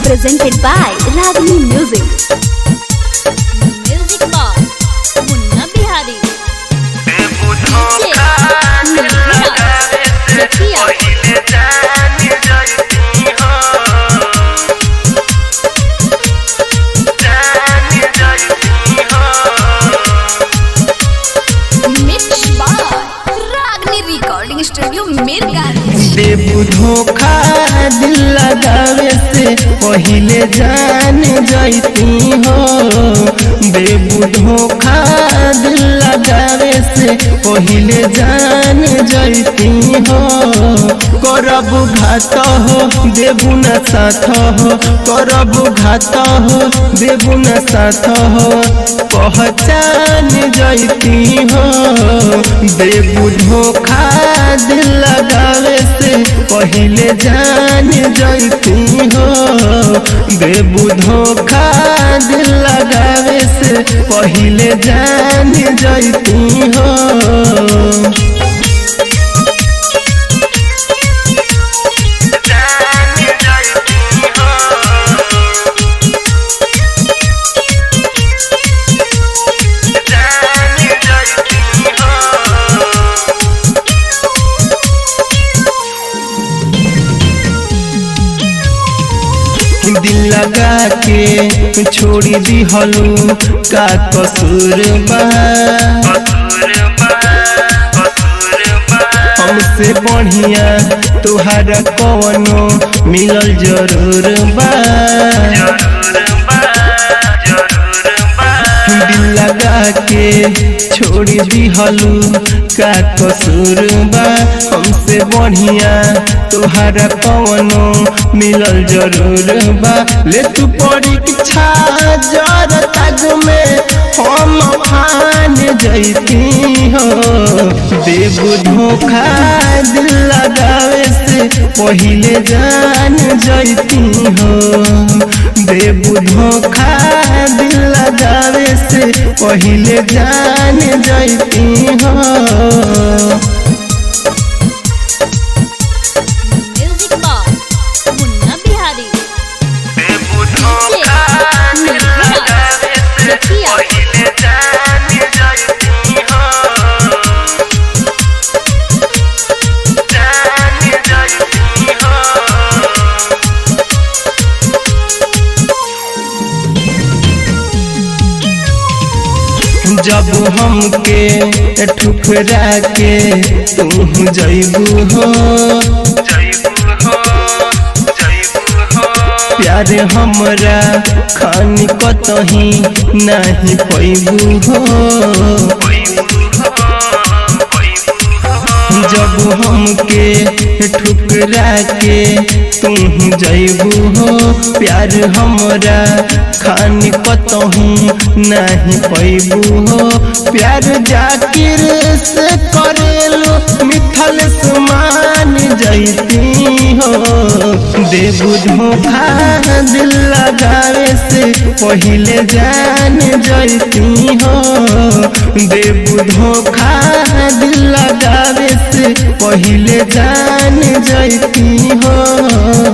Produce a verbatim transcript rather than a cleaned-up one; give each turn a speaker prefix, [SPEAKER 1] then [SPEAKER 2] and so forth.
[SPEAKER 1] presented by Ragini Music. Music by Munna Bihari. Recording studio Mirganj.
[SPEAKER 2] देबू धोखा दिल लगावे से पहिले जान जाती हो। देबू धोखा दिल लगावे से पहिले जान जाती हो। करब घात हो देबू न साथ हो, करब घात हो देबू न साथ हो, पहचान जाती हो। देबू धोखा दिल लगावे से पहिले जान जाती हो। देबू धोखा दिल लगावे से पहिले जान जाती हो। दिल लगा के छोड़ी दी हलू का कसूर बा। हमसे बढ़िया तुहरा कवनो मिलल जरूर बा। दिल लगा के छोड़ी दी हलू का कसूर बा। हमसे बढ़िया तुहरा कवनो मिलल जरूर बा। ले तू परीक्षा जर तक में हम फान जैती हो। देबू धोखा दिल लगावे से पहिले जान जैती हो। देबू धोखा दिल लगावे से पहिले जान जैती हो। जब हमके ठुकरा के तू जैबू हो। प्यार हमरा खानी कतही नहीं पैबू हो। जब हमके ठुकरा के तू जैबू हो। प्यार हमरा खानी कतहू नहीं पैबू हो। प्यार जाकिर से करेलो मिथल समान जैती हो। देबू धोखा दिल लगावे से पहिले जान जैती हो। देबू धोखा दिल लगावे से पहिले जान जैती हो।